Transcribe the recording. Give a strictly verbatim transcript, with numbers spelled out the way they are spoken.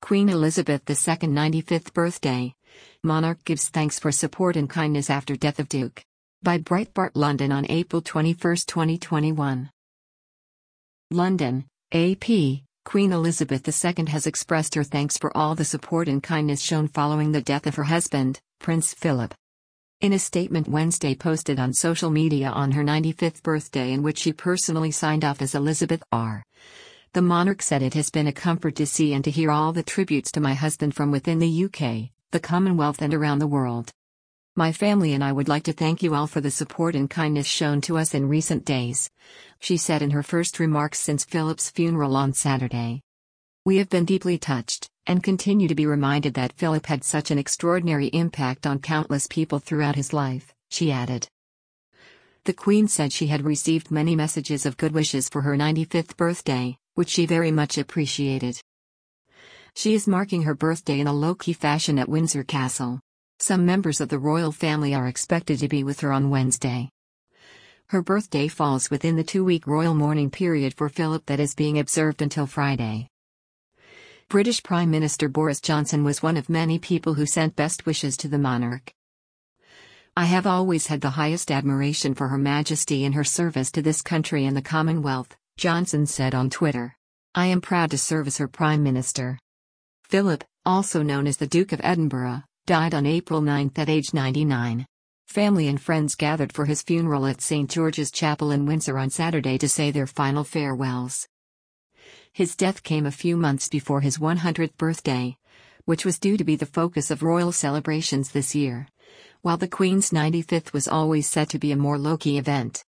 Queen Elizabeth the Second ninety-fifth birthday. Monarch gives thanks for support and kindness after death of Duke. By Breitbart London on April twenty-first, twenty twenty-one. London, A P. Queen Elizabeth the Second has expressed her thanks for all the support and kindness shown following the death of her husband, Prince Philip. In a statement Wednesday posted on social media on her ninety-fifth birthday, in which she personally signed off as Elizabeth R., the monarch said, "It has been a comfort to see and to hear all the tributes to my husband from within the U K, the Commonwealth and around the world. My family and I would like to thank you all for the support and kindness shown to us in recent days," she said in her first remarks since Philip's funeral on Saturday. "We have been deeply touched, and continue to be reminded that Philip had such an extraordinary impact on countless people throughout his life," she added. The Queen said she had received many messages of good wishes for her ninety-fifth birthday, which she very much appreciated. She is marking her birthday in a low-key fashion at Windsor Castle. Some members of the royal family are expected to be with her on Wednesday. Her birthday falls within the two-week royal mourning period for Philip that is being observed until Friday. British Prime Minister Boris Johnson was one of many people who sent best wishes to the monarch. "I have always had the highest admiration for Her Majesty and her service to this country and the Commonwealth," Johnson said on Twitter. "I am proud to serve as her Prime Minister." Philip, also known as the Duke of Edinburgh, died on April ninth at age ninety-nine. Family and friends gathered for his funeral at Saint George's Chapel in Windsor on Saturday to say their final farewells. His death came a few months before his one hundredth birthday, which was due to be the focus of royal celebrations this year, while the Queen's ninety-fifth was always set to be a more low-key event.